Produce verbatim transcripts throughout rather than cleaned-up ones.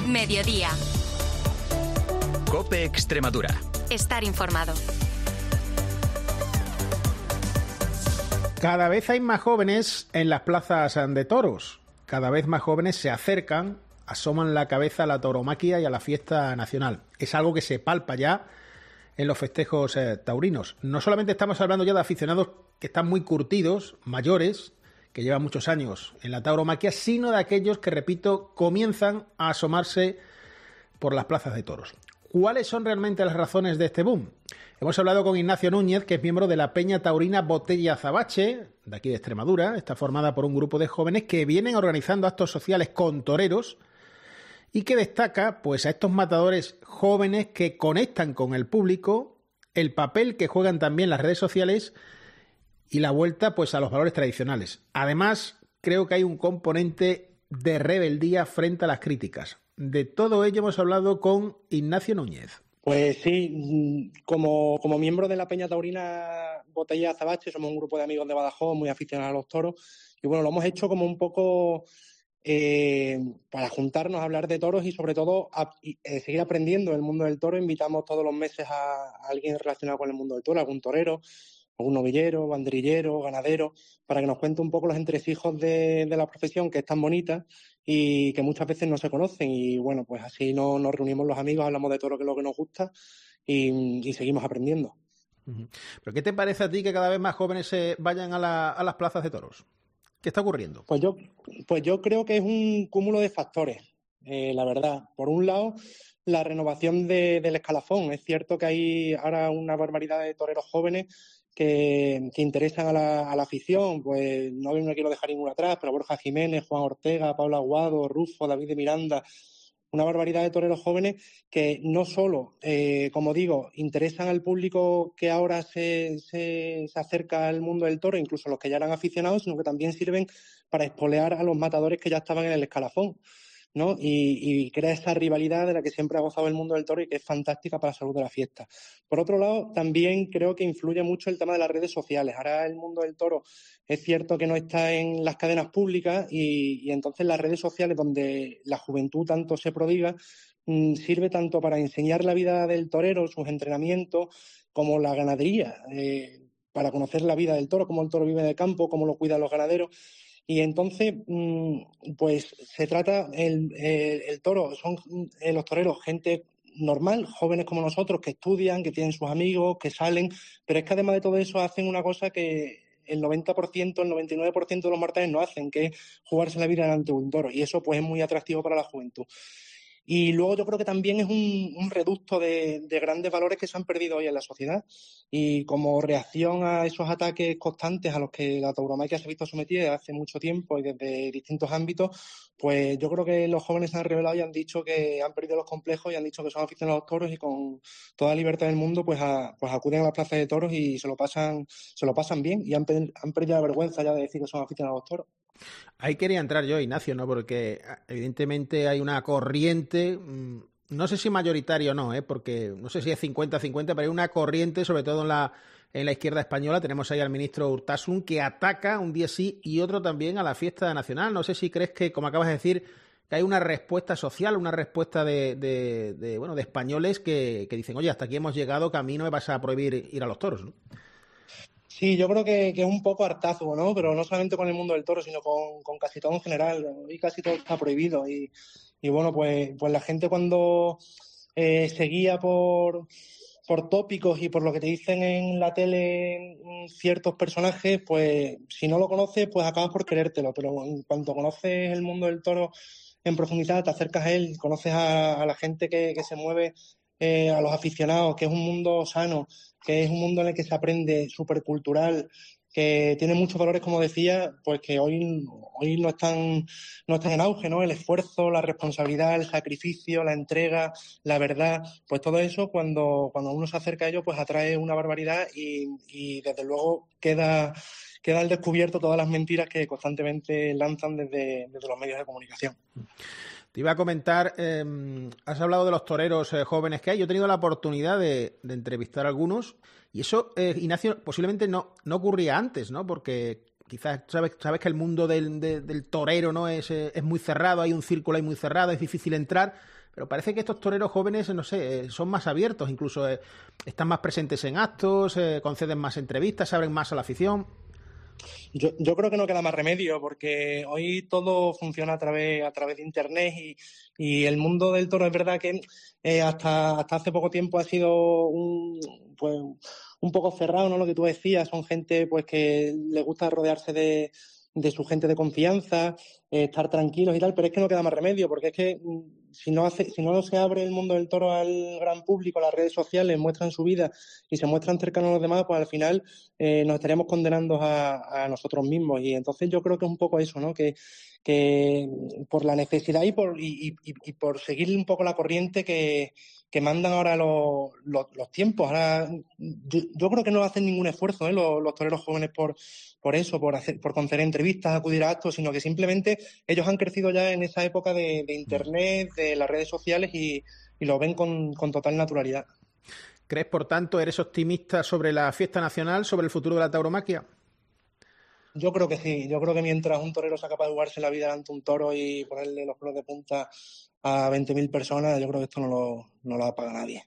Mediodía. COPE Extremadura. Estar informado. Cada vez hay más jóvenes en las plazas de toros. Cada vez más jóvenes se acercan, asoman la cabeza a la tauromaquia y a la fiesta nacional. Es algo que se palpa ya en los festejos eh, taurinos. No solamente estamos hablando ya de aficionados que están muy curtidos, mayores, que llevan muchos años en la tauromaquia, sino de aquellos que, repito, comienzan a asomarse por las plazas de toros. ¿Cuáles son realmente las razones de este boom? Hemos hablado con Ignacio Núñez, que es miembro de la Peña Taurina Botella Azabache, de aquí de Extremadura. Está formada por un grupo de jóvenes que vienen organizando actos sociales con toreros y que destaca pues a estos matadores jóvenes que conectan con el público, el papel que juegan también las redes sociales y la vuelta pues a los valores tradicionales. Además, creo que hay un componente de rebeldía frente a las críticas. De todo ello hemos hablado con Ignacio Núñez. Pues sí, como, como miembro de la Peña Taurina Botella Azabache, somos un grupo de amigos de Badajoz muy aficionados a los toros y bueno, lo hemos hecho como un poco eh, para juntarnos a hablar de toros y sobre todo a, eh, seguir aprendiendo del mundo del toro. Invitamos todos los meses a, a alguien relacionado con el mundo del toro, algún torero, algún novillero, banderillero, ganadero, para que nos cuente un poco los entresijos de, de la profesión, que es tan bonita y que muchas veces no se conocen. Y bueno, pues así no, nos reunimos los amigos, hablamos de toro, que es lo que nos gusta, y, y seguimos aprendiendo. ¿Pero qué te parece a ti que cada vez más jóvenes se vayan a, la, a las plazas de toros? ¿Qué está ocurriendo? Pues yo, pues yo creo que es un cúmulo de factores, eh, la verdad. Por un lado, la renovación de, del escalafón. Es cierto que hay ahora una barbaridad de toreros jóvenes que, que interesan a la, a la afición. Pues no me quiero dejar ninguno atrás, pero Borja Jiménez, Juan Ortega, Pablo Aguado, Rufo, David de Miranda, una barbaridad de toreros jóvenes que no solo, eh, como digo, interesan al público que ahora se, se, se acerca al mundo del toro, incluso los que ya eran aficionados, sino que también sirven para espolear a los matadores que ya estaban en el escalafón, ¿no? Y, y crea esa rivalidad de la que siempre ha gozado el mundo del toro y que es fantástica para la salud de la fiesta. Por otro lado, también creo que influye mucho el tema de las redes sociales. Ahora el mundo del toro es cierto que no está en las cadenas públicas y, y entonces las redes sociales, donde la juventud tanto se prodiga, mmm, sirve tanto para enseñar la vida del torero, sus entrenamientos, como la ganadería, eh, para conocer la vida del toro, cómo el toro vive en el campo, cómo lo cuidan los ganaderos. Y entonces, pues se trata, el, el, el toro, son los toreros gente normal, jóvenes como nosotros, que estudian, que tienen sus amigos, que salen, pero es que además de todo eso hacen una cosa que el noventa por ciento, el noventa y nueve por ciento de los mortales no hacen, que es jugarse la vida delante de un toro, y eso pues es muy atractivo para la juventud. Y luego yo creo que también es un, un reducto de, de grandes valores que se han perdido hoy en la sociedad. Y como reacción a esos ataques constantes a los que la tauromaquia se ha visto sometida desde hace mucho tiempo y desde distintos ámbitos, pues yo creo que los jóvenes se han revelado y han dicho que han perdido los complejos y han dicho que son aficionados a los toros y con toda libertad del mundo pues, a, pues acuden a las plazas de toros y se lo pasan, se lo pasan bien y han, han perdido la vergüenza ya de decir que son aficionados a los toros. Ahí quería entrar yo, Ignacio, ¿no? Porque evidentemente hay una corriente, no sé si mayoritaria o no, ¿eh? Porque no sé si es cincuenta cincuenta, pero hay una corriente, sobre todo en la, en la izquierda española. Tenemos ahí al ministro Urtasun, que ataca un día sí y otro también a la fiesta nacional. No sé si crees que, como acabas de decir, que hay una respuesta social, una respuesta de, de, de bueno, de españoles que, que dicen, oye, hasta aquí hemos llegado, que a mí no me vas a prohibir ir a los toros, ¿no? Sí, yo creo que, que es un poco hartazgo, ¿no? Pero no solamente con el mundo del toro, sino con, con casi todo en general. Hoy casi todo está prohibido. Y, y bueno, pues, pues la gente cuando eh, se guía por, por tópicos y por lo que te dicen en la tele ciertos personajes, pues si no lo conoces, pues acabas por querértelo. Pero en cuanto conoces el mundo del toro en profundidad, te acercas a él, conoces a, a la gente que, que se mueve, eh, a los aficionados, que es un mundo sano, que es un mundo en el que se aprende, supercultural, que tiene muchos valores, como decía, pues que hoy, hoy no están, no están en auge, ¿no? El esfuerzo, la responsabilidad, el sacrificio, la entrega, la verdad, pues todo eso cuando, cuando uno se acerca a ello, pues atrae una barbaridad y, y desde luego queda, queda al descubierto todas las mentiras que constantemente lanzan desde, desde los medios de comunicación. Te iba a comentar, eh, has hablado de los toreros eh, jóvenes que hay. Yo he tenido la oportunidad de, de entrevistar a algunos y eso, eh, Ignacio, posiblemente no, no ocurría antes, ¿no? Porque quizás sabes, sabes que el mundo del, de, del torero, ¿no? Es, es muy cerrado, hay un círculo ahí muy cerrado, es difícil entrar, pero parece que estos toreros jóvenes, no sé, son más abiertos, incluso eh, están más presentes en actos, eh, conceden más entrevistas, se abren más a la afición. Yo, yo creo que no queda más remedio, porque hoy todo funciona a través, a través de Internet y, y el mundo del toro es verdad que eh, hasta, hasta hace poco tiempo ha sido un, pues, un poco cerrado, ¿no? Lo que tú decías, son gente pues que le gusta rodearse de, de su gente de confianza, eh, estar tranquilos y tal, pero es que no queda más remedio, porque es que si no hace, si no se abre el mundo del toro al gran público, las redes sociales muestran su vida y se muestran cercanos a los demás, pues al final eh, nos estaríamos condenando a, a nosotros mismos. Y entonces yo creo que es un poco eso, ¿no? Que, que por la necesidad y por, y, y, y por seguir un poco la corriente que, que mandan ahora los, los, los tiempos. Ahora, yo, yo creo que no hacen ningún esfuerzo, ¿eh? los, los toreros jóvenes por, por eso, por hacer, por conceder entrevistas, acudir a actos, sino que simplemente ellos han crecido ya en esa época de, de Internet, de las redes sociales y, y lo ven con, con total naturalidad. ¿Crees, por tanto, eres optimista sobre la fiesta nacional, sobre el futuro de la tauromaquia? Yo creo que sí. Yo creo que mientras un torero sea capaz de jugarse la vida ante un toro y ponerle los pelos de punta a veinte mil personas, yo creo que esto no lo, no lo apaga nadie.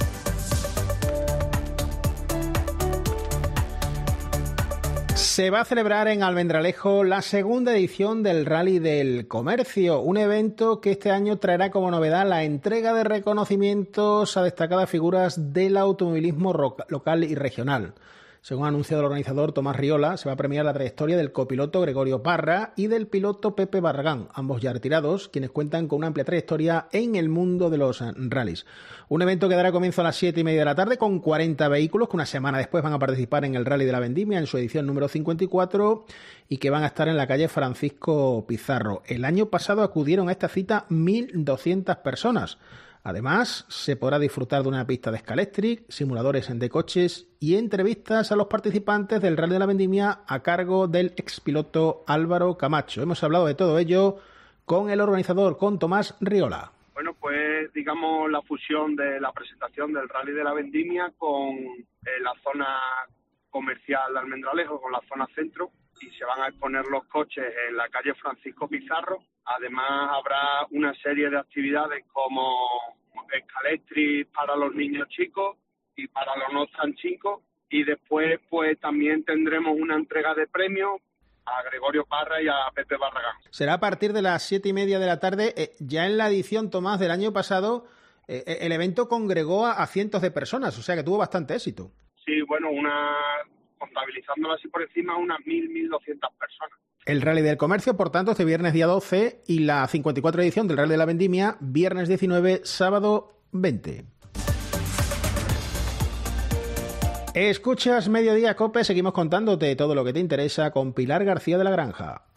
Se va a celebrar en Almendralejo la segunda edición del Rally del Comercio, un evento que este año traerá como novedad la entrega de reconocimientos a destacadas figuras del automovilismo local y regional. Según ha anunciado el organizador Tomás Riola, se va a premiar la trayectoria del copiloto Gregorio Parra y del piloto Pepe Barragán, ambos ya retirados, quienes cuentan con una amplia trayectoria en el mundo de los rallies. Un evento que dará comienzo a las siete y media de la tarde con cuarenta vehículos que una semana después van a participar en el Rally de la Vendimia en su edición número cincuenta y cuatro y que van a estar en la calle Francisco Pizarro. El año pasado acudieron a esta cita mil doscientas personas. Además, se podrá disfrutar de una pista de Scalextric, simuladores de coches y entrevistas a los participantes del Rally de la Vendimia a cargo del expiloto Álvaro Camacho. Hemos hablado de todo ello con el organizador, con Tomás Riola. Bueno, pues digamos la fusión de la presentación del Rally de la Vendimia con eh, la zona comercial de Almendralejo, con la zona centro, y se van a exponer los coches en la calle Francisco Pizarro. Además habrá una serie de actividades como Scalextric para los niños chicos y para los no tan chicos, y después pues también tendremos una entrega de premios a Gregorio Parra y a Pepe Barragán. Será a partir de las siete y media de la tarde. Eh, ya en la edición, Tomás, del año pasado, eh, el evento congregó a, a cientos de personas, o sea que tuvo bastante éxito. Sí, bueno, una contabilizándolo así por encima, unas mil, mil doscientas personas. El Rally del Comercio, por tanto, este viernes día doce y la cincuenta y cuatro edición del Rally de la Vendimia, viernes diecinueve, sábado veinte. Escuchas Mediodía Cope, seguimos contándote todo lo que te interesa con Pilar García de la Granja.